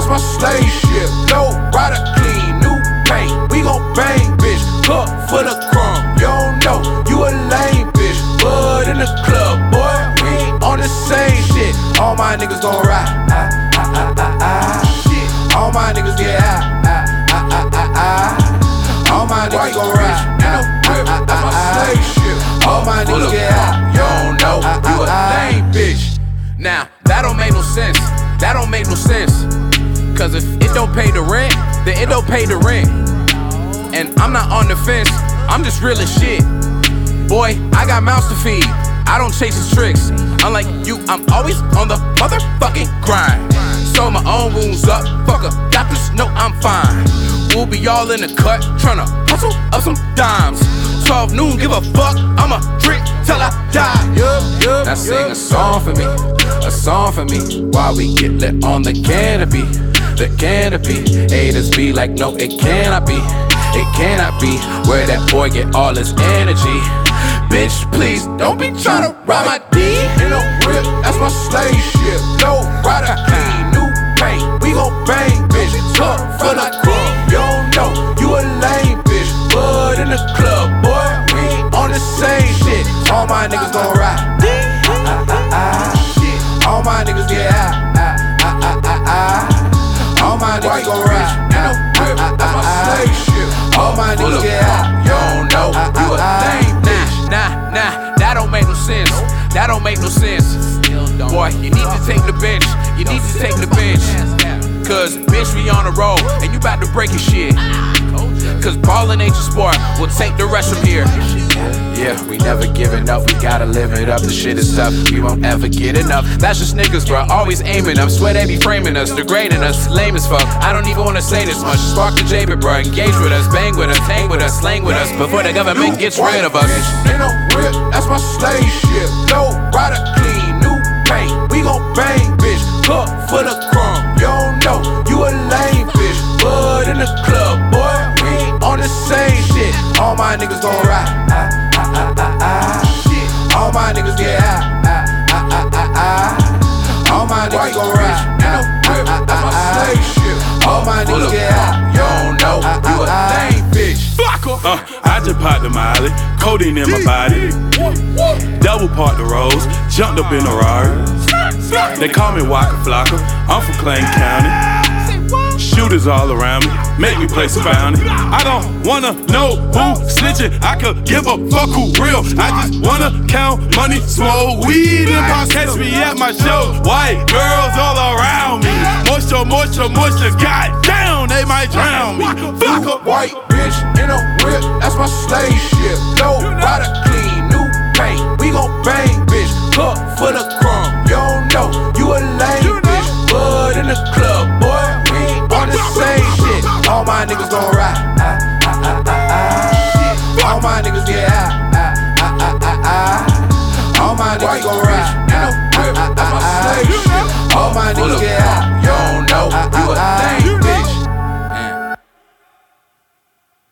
my slave ship. Low rider, clean, new paint. We gon' bang, bitch. Cup full of crumb. You don't know, you a lame bitch. Bud in the club, boy. We ain't on the same shit. All my niggas gon' ride. Shit. All my niggas get out. All my niggas gon' ride. That's my slave shit. All my niggas get out. You don't know, you a lame bitch. Now, that don't make no sense. That don't make no sense. Cause if it don't pay the rent, then it don't pay the rent. And I'm not on the fence, I'm just real as shit. Boy, I got mouths to feed, I don't chase his tricks. Unlike you, I'm always on the motherfucking grind. Sew my own wounds up, fuck a doctors know I'm fine. We'll be all in the cut, tryna hustle up some dimes. 12 noon, give a fuck, I'ma drink till I die. Now sing a song for me, a song for me, while we get lit on the canopy. The canopy, haters be like, no, it cannot be. It cannot be where that boy get all his energy. Bitch, please don't be tryna ride my D. In a whip, that's my slave ship. Low rider, clean, new paint. We gon' bang, bitch. Cup full of crumb. You don't know, you a lame bitch. Bud in the club, boy. We ain't on the same shit. All my niggas gon' ride. Shit. All my niggas get out. All my niggas gon' ride. In a whip, that's my slave ship. All my niggas get out. You don't know, you a lame bitch. Nah, that don't make no sense. That don't make no sense. Boy, you need to take the bench. You need to take the bench. Cause bitch, we on the road and you about to break your shit. Cause ballin' ain't your sport, we'll take the rest from here. Yeah, we never giving up, we gotta live it up. The shit is tough, we won't ever get enough. That's just niggas, bro, always aiming up. Swear they be framing us, degrading us, lame as fuck. I don't even wanna say this much. Spark the J, bro, engage with us, bang with us, hang with us, slang with us, before the government gets rid of us. In a whip, that's my slave ship. Low rider, clean, new paint. We gon' bang, bitch. Cup full of crumb. You don't know, you a lame bitch. Bud in the club, boy. We ain't on the same shit. All my niggas gon' ride. Shit. All my niggas get out. All my niggas gon' ride. In a whip, that's my slave ship. All my niggas get out. You don't know, you a lame bitch. I just popped the Miley, codeine in my body. Double parked the Rose, jumped up in the Rari. They call me Waka Flocka, I'm from Clayton County. Shooters all around me, make me play some bounty. I don't wanna know who snitching, I could give a fuck who real. I just wanna count money, smoke weed, and pop. Catch me at my show, white girls all around me. Moisture, goddamn, they might drown me. Fuck a white bitch in a whip, that's my slave ship. Low rider, clean, new paint. We gon' bang, bitch. Cup full of crumb. You don't know, you a lame bitch. Bud in the club, boy. We ain't on the same shit. All my niggas gon' ride. All my niggas get out. All my niggas gon' ride. In a whip, that's my slave shit. All my niggas get out. You don't know, you a lame